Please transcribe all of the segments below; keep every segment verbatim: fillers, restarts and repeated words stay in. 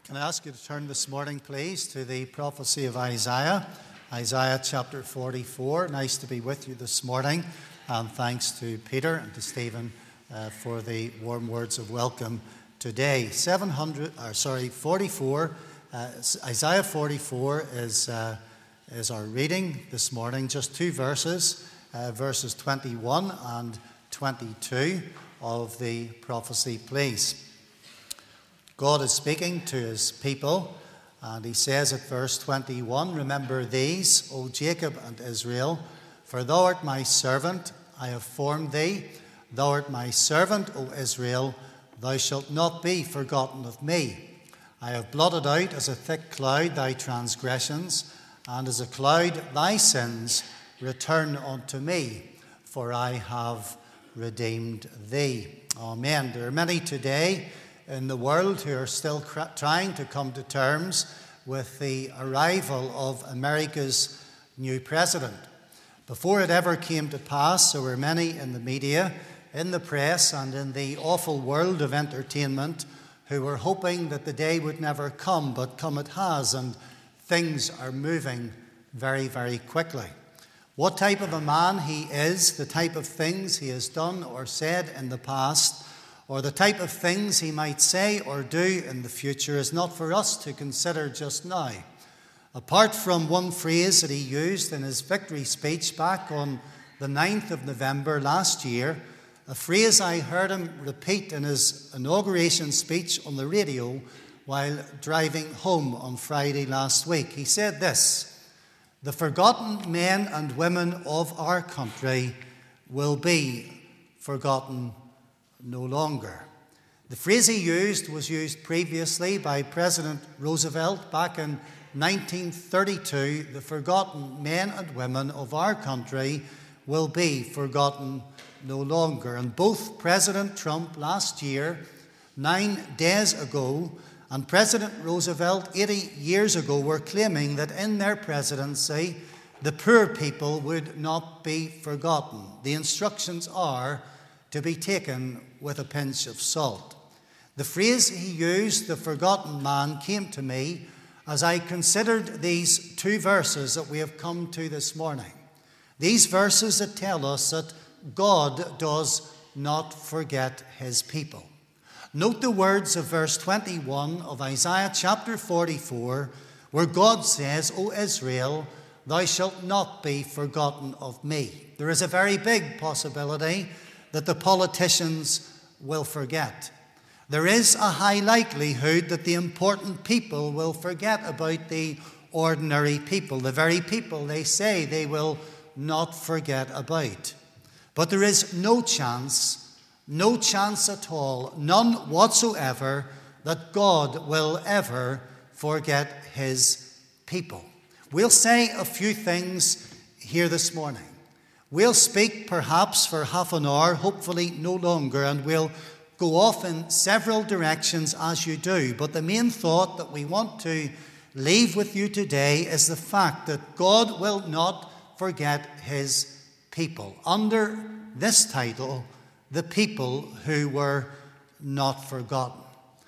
Can I ask you to turn this morning, please, to the prophecy of Isaiah, Isaiah chapter forty-four. Nice to be with you this morning, and thanks to Peter and to Stephen uh, for the warm words of welcome today. seven hundred, or sorry, forty-four. Uh, Isaiah forty-four is uh, is our reading this morning. Just two verses, uh, verses twenty-one and twenty-two of the prophecy, please. God is speaking to his people, and he says at verse twenty-one, "Remember these, O Jacob and Israel, for thou art my servant, I have formed thee. Thou art my servant, O Israel, thou shalt not be forgotten of me. I have blotted out as a thick cloud thy transgressions, and as a cloud thy sins. Return unto me, for I have redeemed thee." Amen. There are many today in the world who are still cr- trying to come to terms with the arrival of America's new president. Before it ever came to pass, there were many in the media, in the press, and in the awful world of entertainment who were hoping that the day would never come, but come it has, and things are moving very, very quickly. What type of a man he is, the type of things he has done or said in the past, or the type of things he might say or do in the future is not for us to consider just now. Apart from one phrase that he used in his victory speech back on the ninth of November last year, a phrase I heard him repeat in his inauguration speech on the radio while driving home on Friday last week. He said this: "The forgotten men and women of our country will be forgotten no longer." The phrase he used was used previously by President Roosevelt back in nineteen thirty-two. The forgotten men and women of our country will be forgotten no longer. And both President Trump last year, nine days ago, and President Roosevelt eighty years ago were claiming that in their presidency the poor people would not be forgotten. The instructions are to be taken with a pinch of salt. The phrase he used, "the forgotten man," came to me as I considered these two verses that we have come to this morning. These verses that tell us that God does not forget his people. Note the words of verse twenty-one of Isaiah chapter forty-four, where God says, "O Israel, thou shalt not be forgotten of me." There is a very big possibility that the politicians will forget. There is a high likelihood that the important people will forget about the ordinary people, the very people they say they will not forget about. But there is no chance, no chance at all, none whatsoever, that God will ever forget his people. We'll say a few things here this morning. We'll speak perhaps for half an hour, hopefully no longer, and we'll go off in several directions as you do. But the main thought that we want to leave with you today is the fact that God will not forget his people. Under this title, "The People Who Were Not Forgotten."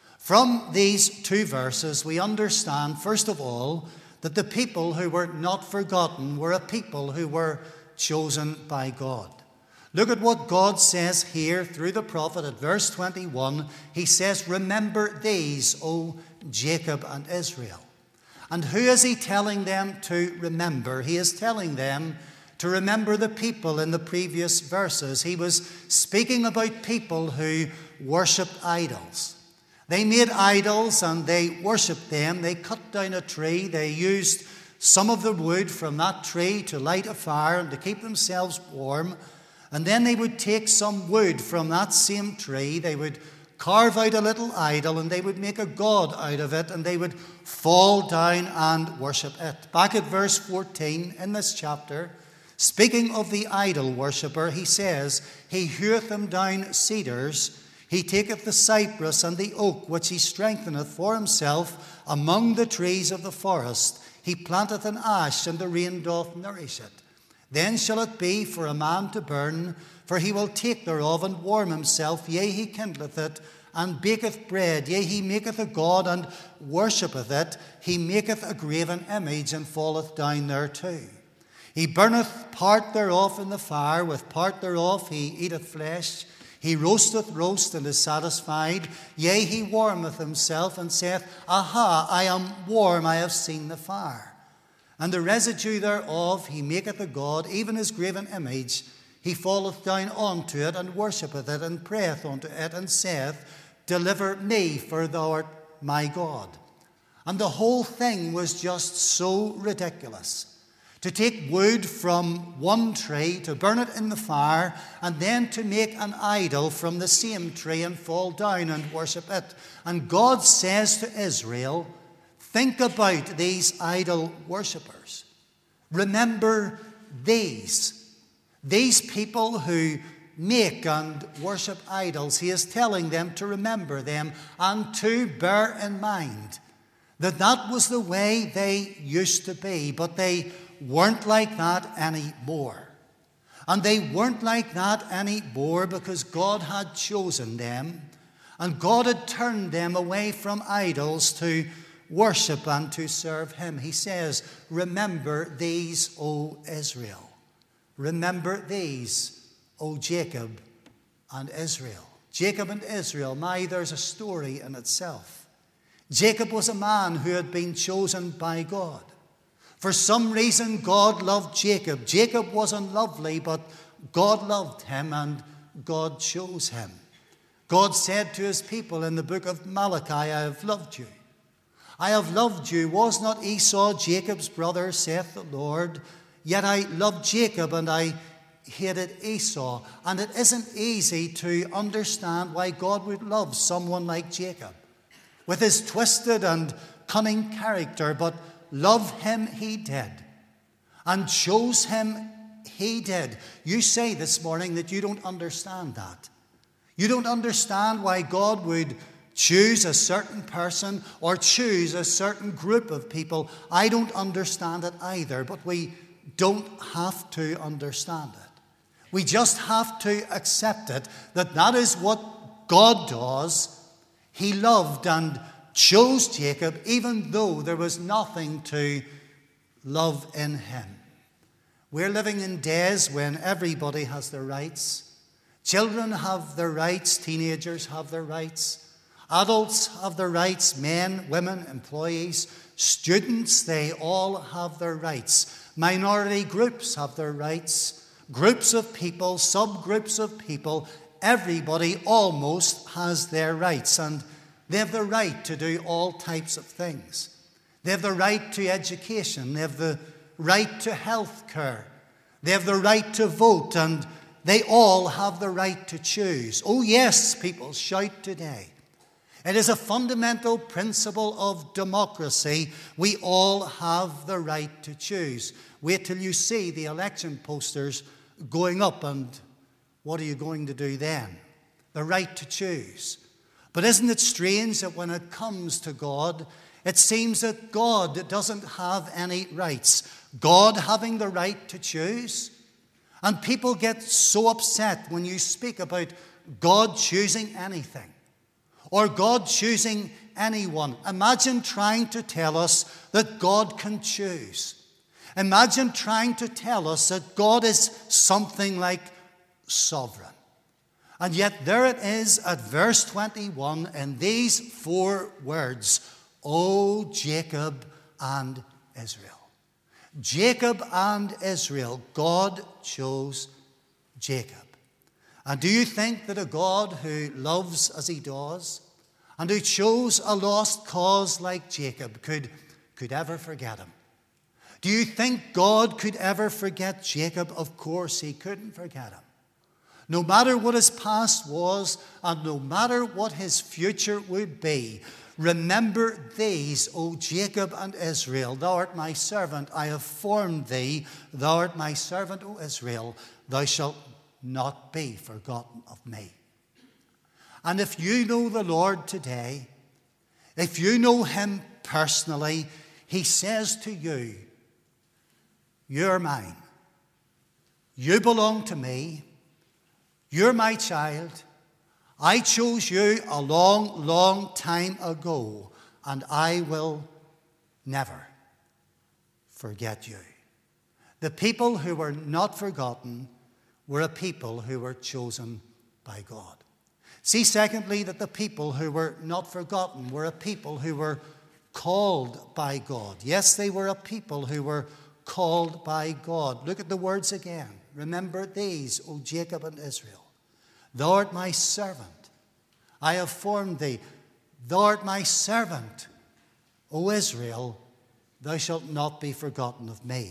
From these two verses, we understand, first of all, that the people who were not forgotten were a people who were chosen by God. Look at what God says here through the prophet at verse twenty-one. He says, "Remember these, O Jacob and Israel." And who is he telling them to remember? He is telling them to remember the people in the previous verses. He was speaking about people who worshipped idols. They made idols and they worshipped them. They cut down a tree. They used some of the wood from that tree to light a fire and to keep themselves warm. And then they would take some wood from that same tree. They would carve out a little idol and they would make a god out of it, and they would fall down and worship it. Back at verse fourteen in this chapter, speaking of the idol worshipper, he says, "He heweth them down cedars. He taketh the cypress and the oak, which he strengtheneth for himself among the trees of the forest. He planteth an ash, and the rain doth nourish it. Then shall it be for a man to burn, for he will take thereof and warm himself. Yea, he kindleth it, and baketh bread. Yea, he maketh a god, and worshippeth it. He maketh a graven image, and falleth down thereto. He burneth part thereof in the fire, with part thereof he eateth flesh. He roasteth roast, and is satisfied. Yea, he warmeth himself, and saith, Aha, I am warm, I have seen the fire. And the residue thereof he maketh a god, even his graven image. He falleth down unto it, and worshippeth it, and prayeth unto it, and saith, Deliver me, for thou art my God. And the whole thing was just so ridiculous. To take wood from one tree, to burn it in the fire, and then to make an idol from the same tree and fall down and worship it. And God says to Israel, think about these idol worshippers. Remember these. These people who make and worship idols. He is telling them to remember them and to bear in mind that that was the way they used to be, but they weren't like that anymore. And they weren't like that anymore because God had chosen them, and God had turned them away from idols to worship and to serve him. He says, remember these, O Israel. Remember these, O Jacob and Israel. Jacob and Israel, my, there's a story in itself. Jacob was a man who had been chosen by God. For some reason, God loved Jacob. Jacob wasn't lovely, but God loved him and God chose him. God said to his people in the book of Malachi, I have loved you. I have loved you. Was not Esau Jacob's brother, saith the Lord? Yet I loved Jacob and I hated Esau. And it isn't easy to understand why God would love someone like Jacob with his twisted and cunning character, but love him he did, and chose him he did. You say this morning that you don't understand that. You don't understand why God would choose a certain person or choose a certain group of people. I don't understand it either, but we don't have to understand it. We just have to accept it, that that is what God does. He loved and chose Jacob, even though there was nothing to love in him. We're living in days when everybody has their rights. Children have their rights. Teenagers have their rights. Adults have their rights. Men, women, employees, students, they all have their rights. Minority groups have their rights. Groups of people, subgroups of people, everybody almost has their rights. And they have the right to do all types of things. They have the right to education. They have the right to health care. They have the right to vote, and they all have the right to choose. Oh yes, people shout today. It is a fundamental principle of democracy. We all have the right to choose. Wait till you see the election posters going up, and what are you going to do then? The right to choose. But isn't it strange that when it comes to God, it seems that God doesn't have any rights. God having the right to choose. And people get so upset when you speak about God choosing anything or God choosing anyone. Imagine trying to tell us that God can choose. Imagine trying to tell us that God is something like sovereign. And yet there it is at verse twenty-one in these four words, O Jacob and Israel. Jacob and Israel, God chose Jacob. And do you think that a God who loves as he does and who chose a lost cause like Jacob could, could ever forget him? Do you think God could ever forget Jacob? Of course he couldn't forget him. No matter what his past was, and no matter what his future would be, remember these, O Jacob and Israel. Thou art my servant, I have formed thee. Thou art my servant, O Israel. Thou shalt not be forgotten of me. And if you know the Lord today, if you know him personally, he says to you, you're mine. You belong to me. You're my child. I chose you a long, long time ago, and I will never forget you. The people who were not forgotten were a people who were chosen by God. See, secondly, that the people who were not forgotten were a people who were called by God. Yes, they were a people who were called by God. Look at the words again. Remember these, O Jacob and Israel. Thou art my servant. I have formed thee. Thou art my servant. O Israel, thou shalt not be forgotten of me.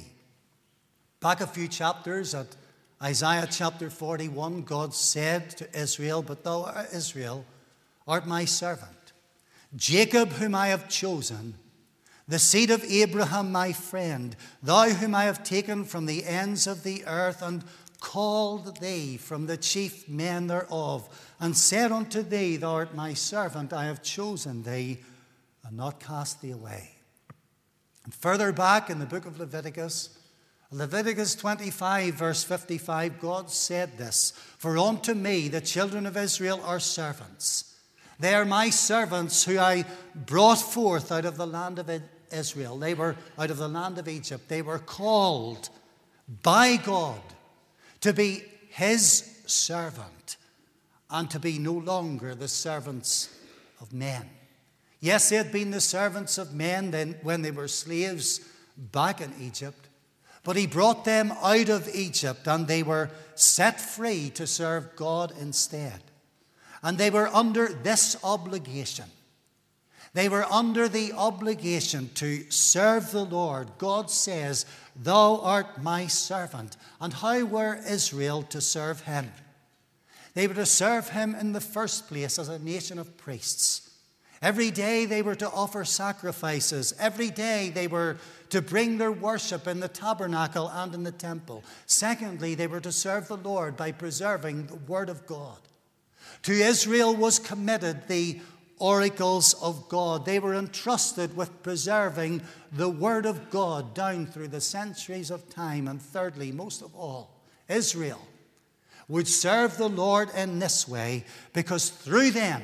Back a few chapters at Isaiah chapter forty-one, God said to Israel, But thou, Israel, art my servant. Jacob, whom I have chosen, the seed of Abraham, my friend, thou whom I have taken from the ends of the earth, and called thee from the chief men thereof, and said unto thee, Thou art my servant, I have chosen thee, and not cast thee away. And further back in the book of Leviticus, Leviticus twenty-five, verse fifty-five, God said this, For unto me the children of Israel are servants. They are my servants who I brought forth out of the land of Israel. They were out of the land of Egypt. They were called by God to be his servant and to be no longer the servants of men. Yes, they had been the servants of men then when they were slaves back in Egypt. But he brought them out of Egypt, and they were set free to serve God instead. And they were under this obligation. They were under the obligation to serve the Lord. God says, Thou art my servant. And how were Israel to serve him? They were to serve him in the first place as a nation of priests. Every day they were to offer sacrifices. Every day they were to bring their worship in the tabernacle and in the temple. Secondly, they were to serve the Lord by preserving the word of God. To Israel was committed the oracles of God. They were entrusted with preserving the word of God down through the centuries of time. And thirdly, most of all, Israel would serve the Lord in this way because through them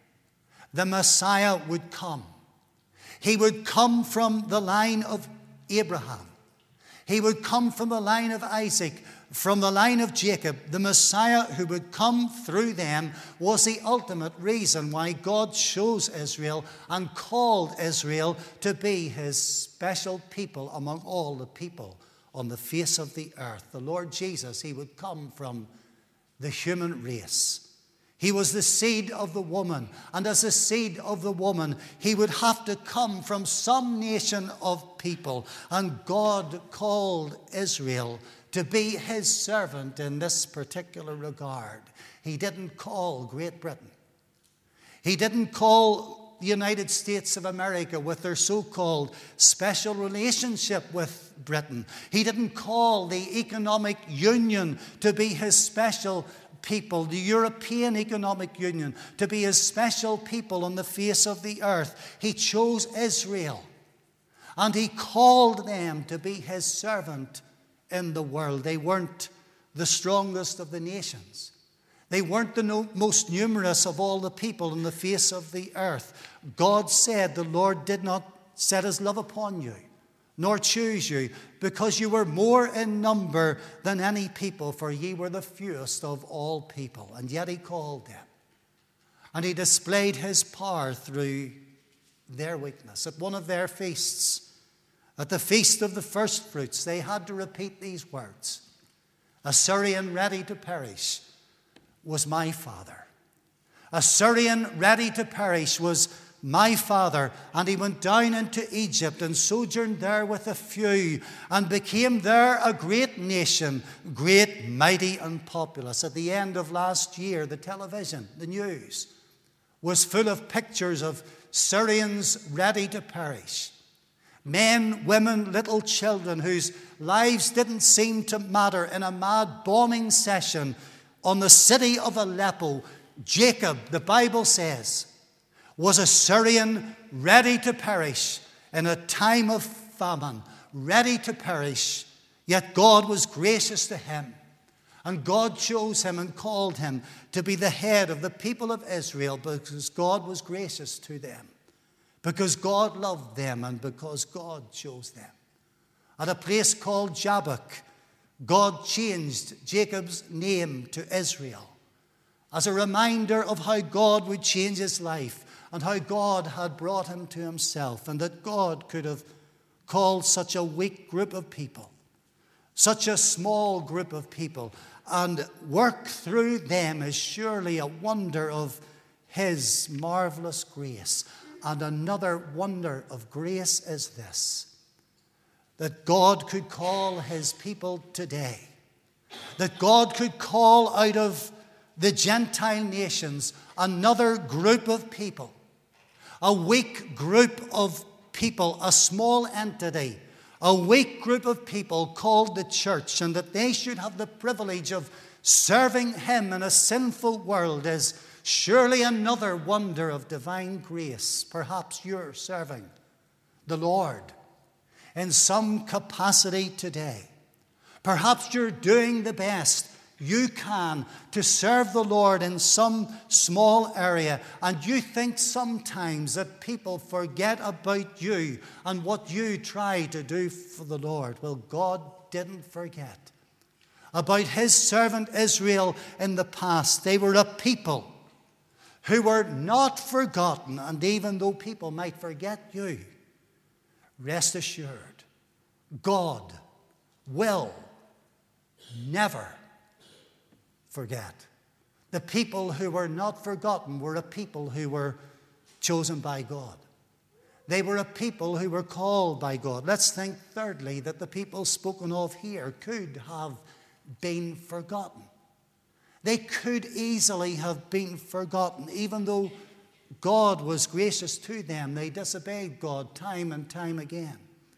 the Messiah would come. He would come from the line of Abraham. He would come from the line of Isaac, from the line of Jacob. The Messiah who would come through them was the ultimate reason why God chose Israel and called Israel to be his special people among all the people on the face of the earth. The Lord Jesus, he would come from the human race. He was the seed of the woman, and as the seed of the woman, he would have to come from some nation of people. And God called Israel to be his servant in this particular regard. He didn't call Great Britain. He didn't call the United States of America with their so-called special relationship with Britain. He didn't call the Economic Union to be his special people, the European Economic Union, to be his special people on the face of the earth. He chose Israel, and he called them to be his servant in the world. They weren't the strongest of the nations. They weren't the no, most numerous of all the people on the face of the earth. God said, the Lord did not set his love upon you, nor choose you, because you were more in number than any people, for ye were the fewest of all people. And yet he called them. And he displayed his power through their weakness. At one of their feasts, at the feast of the first fruits, they had to repeat these words. A Syrian ready to perish was my father. A Syrian ready to perish was my father, and he went down into Egypt and sojourned there with a few and became there a great nation, great, mighty, and populous. At the end of last year, the television, the news, was full of pictures of Syrians ready to perish. Men, women, little children whose lives didn't seem to matter in a mad bombing session on the city of Aleppo. Jacob, the Bible says, was a Syrian ready to perish in a time of famine, ready to perish. Yet God was gracious to him, And God chose him and called him to be the head of the people of Israel because God was gracious to them, because God loved them, and because God chose them. At a place called Jabbok, God changed Jacob's name to Israel as a reminder of how God would change his life and how God had brought him to himself, and that God could have called such a weak group of people, such a small group of people, and work through them is surely a wonder of his marvelous grace. And another wonder of grace is this, that God could call his people today, that God could call out of the Gentile nations another group of people, a weak group of people, a small entity, a weak group of people called the church, and that they should have the privilege of serving him in a sinful world is surely another wonder of divine grace. Perhaps you're serving the Lord in some capacity today. Perhaps you're doing the best you can to serve the Lord in some small area, and you think sometimes that people forget about you and what you try to do for the Lord. Well, God didn't forget about his servant Israel in the past. They were a people who were not forgotten, and even though people might forget you, rest assured, God will never forget. The people who were not forgotten were a people who were chosen by God. They were a people who were called by God. Let's think thirdly that the people spoken of here could have been forgotten. They could easily have been forgotten. Even though God was gracious to them, they disobeyed God time and time again.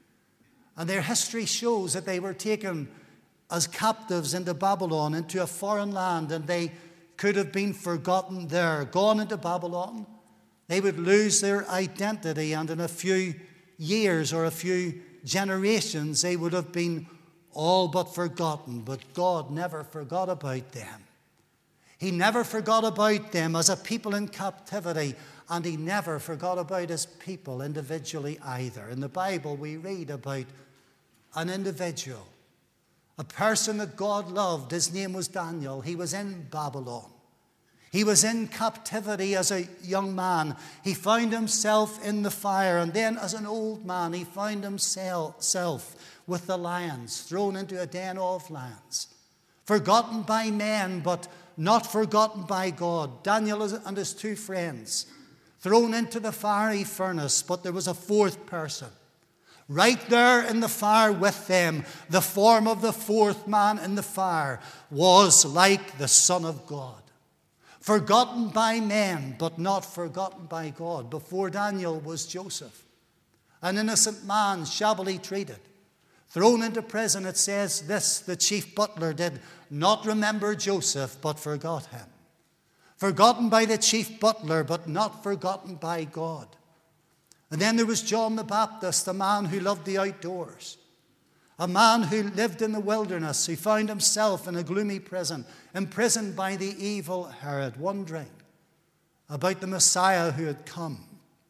And their history shows that they were taken as captives into Babylon, into a foreign land, and they could have been forgotten there. Gone into Babylon, they would lose their identity, and in a few years or a few generations, they would have been all but forgotten. But God never forgot about them. He never forgot about them as a people in captivity, and he never forgot about his people individually either. In the Bible, we read about an individual, a person that God loved. His name was Daniel. He was in Babylon. He was in captivity as a young man. He found himself in the fire. And then as an old man, he found himself with the lions, thrown into a den of lions. Forgotten by men, but not forgotten by God. Daniel and his two friends, thrown into the fiery furnace, but there was a fourth person. Right there in the fire with them, the form of the fourth man in the fire was like the Son of God. Forgotten by men, but not forgotten by God. Before Daniel was Joseph, an innocent man, shabbily treated, thrown into prison. It says this: the chief butler did not remember Joseph, but forgot him. Forgotten by the chief butler, but not forgotten by God. And then there was John the Baptist, a man who loved the outdoors, a man who lived in the wilderness, who found himself in a gloomy prison, imprisoned by the evil Herod, wondering about the Messiah who had come.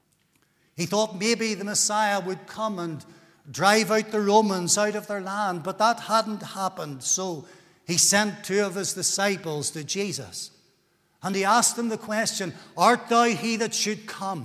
He thought maybe the Messiah would come and drive out the Romans out of their land, but that hadn't happened. So he sent two of his disciples to Jesus, and he asked them the question, "Art thou he that should come?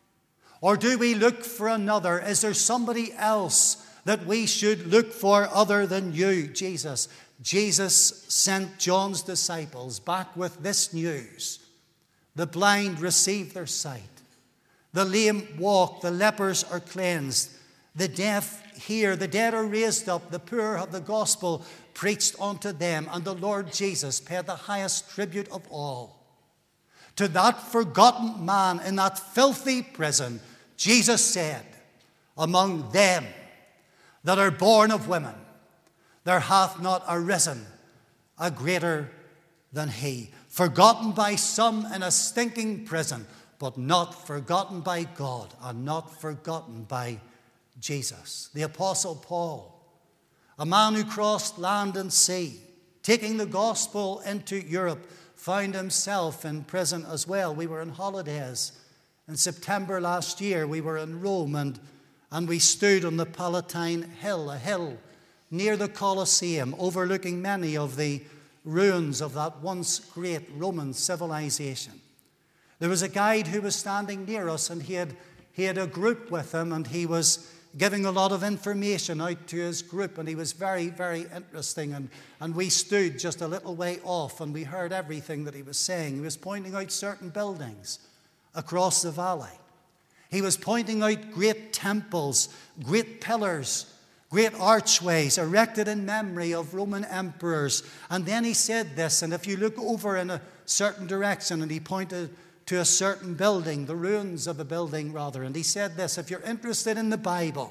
Or do we look for another? Is there somebody else that we should look for other than you, Jesus?" Jesus sent John's disciples back with this news: the blind receive their sight, the lame walk, the lepers are cleansed, the deaf hear, the dead are raised up, the poor have the gospel preached unto them, and the Lord Jesus paid the highest tribute of all. To that forgotten man in that filthy prison, Jesus said, "Among them that are born of women, there hath not arisen a greater than he." Forgotten by some in a stinking prison, but not forgotten by God and not forgotten by Jesus. The Apostle Paul, a man who crossed land and sea, taking the gospel into Europe, found himself in prison as well. We were on holidays in September last year. We were in Rome, and, and we stood on the Palatine Hill, a hill near the Colosseum, overlooking many of the ruins of that once great Roman civilization. There was a guide who was standing near us, and he had, he had a group with him, and he was giving a lot of information out to his group, and he was very, very interesting. And, and we stood just a little way off, and we heard everything that he was saying. He was pointing out certain buildings across the valley. He was pointing out great temples, great pillars, great archways erected in memory of Roman emperors. And then he said this, and if you look over in a certain direction, and he pointed to a certain building, the ruins of a building rather, and he said this: if you're interested in the Bible,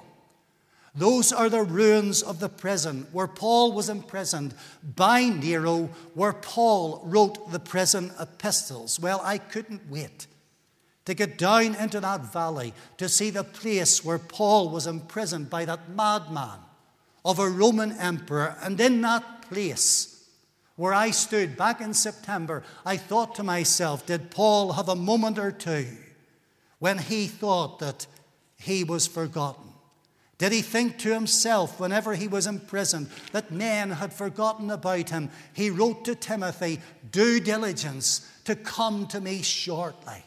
those are the ruins of the prison where Paul was imprisoned by Nero, where Paul wrote the prison epistles. Well, I couldn't wait to get down into that valley to see the place where Paul was imprisoned by that madman of a Roman emperor. And in that place where I stood back in September, I thought to myself, did Paul have a moment or two when he thought that he was forgotten? Did he think to himself, whenever he was imprisoned, that men had forgotten about him? He wrote to Timothy, "Do diligence to come to me shortly."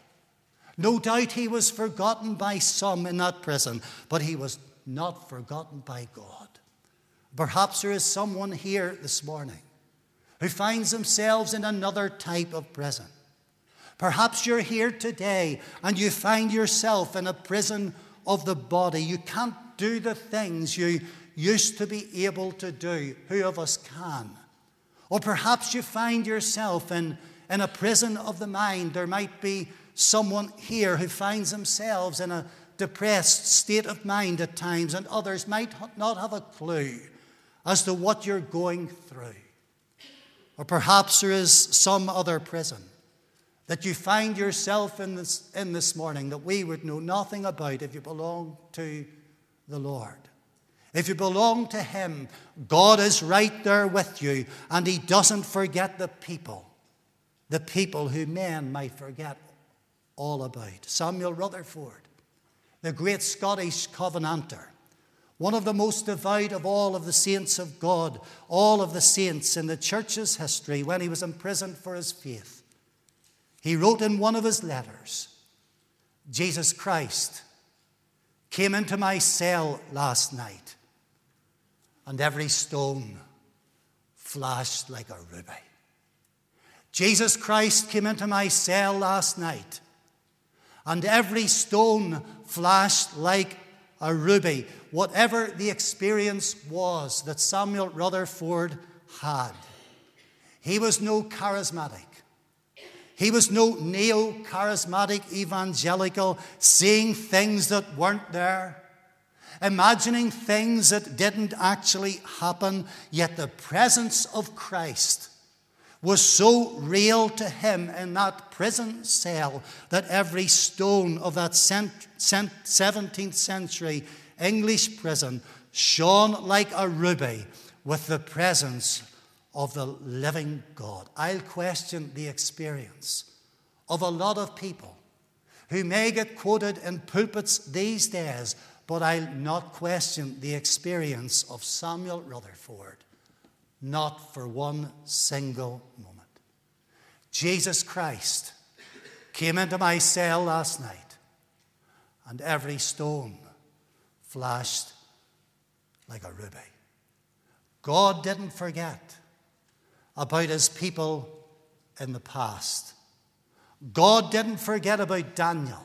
No doubt he was forgotten by some in that prison, but he was not forgotten by God. Perhaps there is someone here this morning who finds themselves in another type of prison. Perhaps you're here today and you find yourself in a prison of the body. You can't do the things you used to be able to do. Who of us can? Or perhaps you find yourself in, in a prison of the mind. There might be someone here who finds themselves in a depressed state of mind at times, and others might not have a clue as to what you're going through. Or perhaps there is some other prison that you find yourself in this, in this morning that we would know nothing about if you belong to the Lord. If you belong to Him, God is right there with you, and He doesn't forget the people, the people who men might forget all about. Samuel Rutherford, the great Scottish Covenanter, one of the most devout of all of the saints of God, all of the saints in the church's history, when he was imprisoned for his faith, he wrote in one of his letters, "Jesus Christ came into my cell last night, and every stone flashed like a ruby." Jesus Christ came into my cell last night, and every stone flashed like a ruby. Whatever the experience was that Samuel Rutherford had, he was no charismatic. He was no neo-charismatic evangelical, saying things that weren't there, imagining things that didn't actually happen. Yet the presence of Christ was so real to him in that prison cell that every stone of that seventeenth century English prison shone like a ruby with the presence of the living God. I'll question the experience of a lot of people who may get quoted in pulpits these days, but I'll not question the experience of Samuel Rutherford, not for one single moment. Jesus Christ came into my cell last night, and every stone flashed like a ruby. God didn't forget about his people in the past. God didn't forget about Daniel.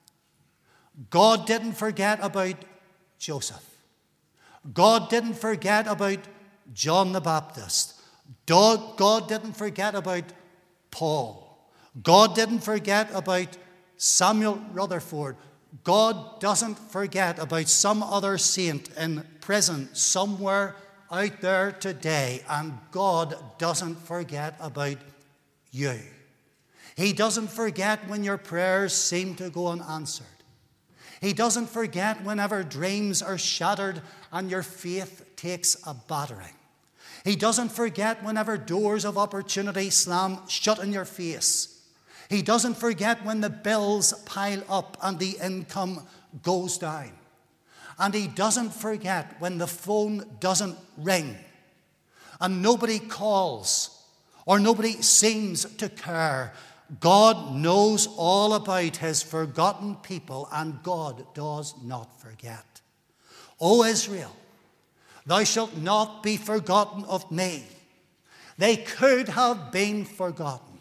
God didn't forget about Joseph. God didn't forget about John the Baptist. God didn't forget about Paul. God didn't forget about Samuel Rutherford. God doesn't forget about some other saint in prison somewhere out there today. And God doesn't forget about you. He doesn't forget when your prayers seem to go unanswered. He doesn't forget whenever dreams are shattered and your faith takes a battering. He doesn't forget whenever doors of opportunity slam shut in your face. He doesn't forget when the bills pile up and the income goes down. And he doesn't forget when the phone doesn't ring and nobody calls or nobody seems to care. God knows all about his forgotten people, and God does not forget. O Israel, thou shalt not be forgotten of me. They could have been forgotten,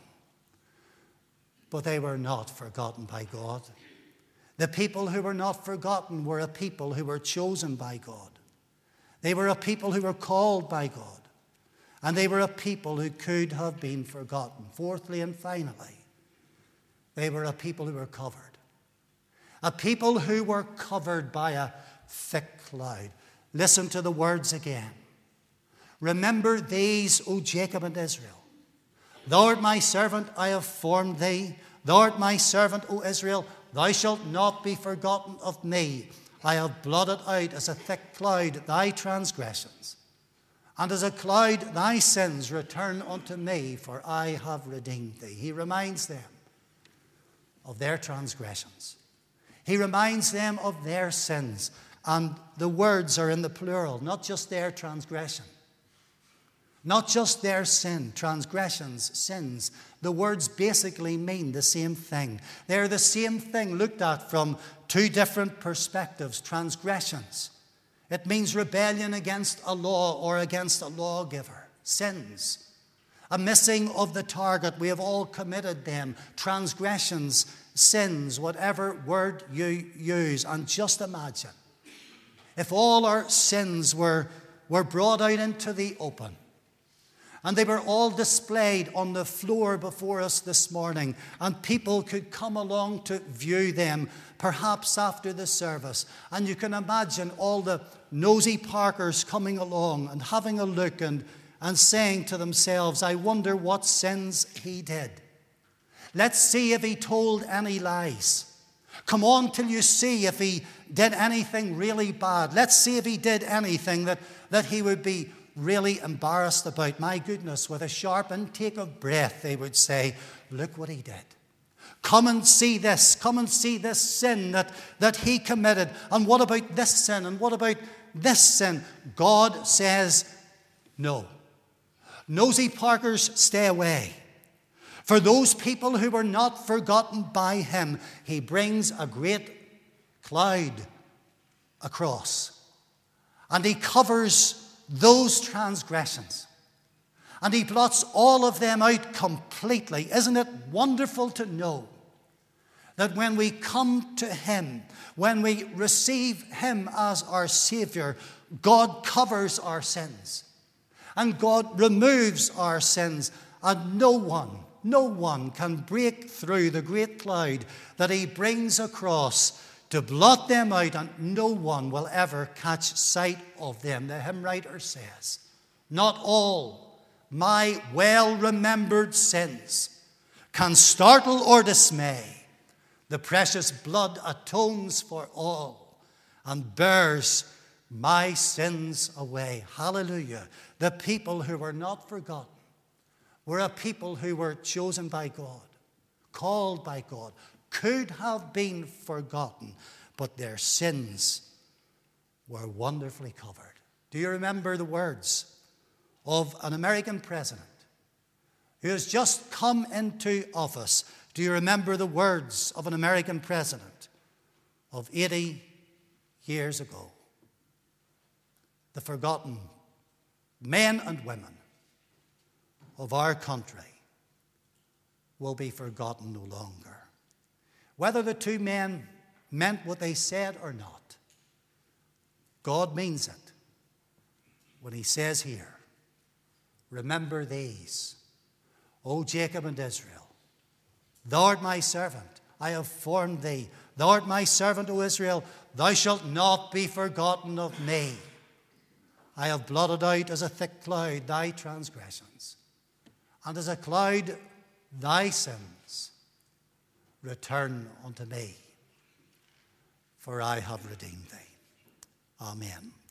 but they were not forgotten by God. The people who were not forgotten were a people who were chosen by God. They were a people who were called by God. And they were a people who could have been forgotten. Fourthly and finally, they were a people who were covered. A people who were covered by a thick cloud. Listen to the words again. Remember these, O Jacob and Israel. Thou art my servant, I have formed thee. Thou art my servant, O Israel. Thou shalt not be forgotten of me. I have blotted out as a thick cloud thy transgressions. And as a cloud thy sins return unto me, for I have redeemed thee. He reminds them of their transgressions. He reminds them of their sins. And the words are in the plural, not just their transgression. Not just their sin, transgressions, sins. The words basically mean the same thing. They're the same thing looked at from two different perspectives. Transgressions. It means rebellion against a law or against a lawgiver. Sins. A missing of the target. We have all committed them. Transgressions, sins, whatever word you use. And just imagine if all our sins were, were brought out into the open, and they were all displayed on the floor before us this morning, and people could come along to view them, perhaps after the service. And you can imagine all the nosy parkers coming along and having a look and, and saying to themselves, I wonder what sins he did. Let's see if he told any lies. Come on till you see if he did anything really bad. Let's see if he did anything that, that he would be really embarrassed about. My goodness, with a sharp intake of breath, they would say, look what he did. Come and see this. Come and see this sin that, that he committed. And what about this sin? And what about this sin? God says, no. Nosy parkers, stay away. For those people who were not forgotten by him, he brings a great cloud across. And he covers those transgressions. And he blots all of them out completely. Isn't it wonderful to know that when we come to him, when we receive him as our Savior, God covers our sins. And God removes our sins. And no one, no one can break through the great cloud that he brings across to blot them out, and no one will ever catch sight of them. The hymn writer says, not all my well-remembered sins can startle or dismay. The precious blood atones for all and bears my sins away. Hallelujah. The people who were not forgotten were a people who were chosen by God, called by God, could have been forgotten, but their sins were wonderfully covered. Do you remember the words of an American president who has just come into office? Do you remember the words of an American president of eighty years ago? The forgotten men and women of our country will be forgotten no longer. Whether the two men meant what they said or not, God means it when he says here, remember these, O Jacob and Israel. Thou art my servant, I have formed thee. Thou art my servant, O Israel. Thou shalt not be forgotten of me. I have blotted out as a thick cloud thy transgressions, and as a cloud thy sins. Return unto me, for I have redeemed thee. Amen.